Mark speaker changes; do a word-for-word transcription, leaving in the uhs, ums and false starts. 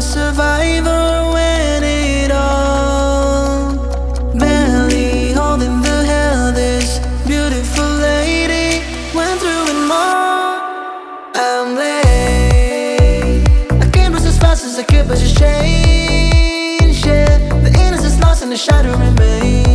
Speaker 1: survivor when it all barely holding the hell this beautiful lady went through and more. I'm late. I came just as fast as I could, but just changed. Yeah, the innocence lost and the shadow remains.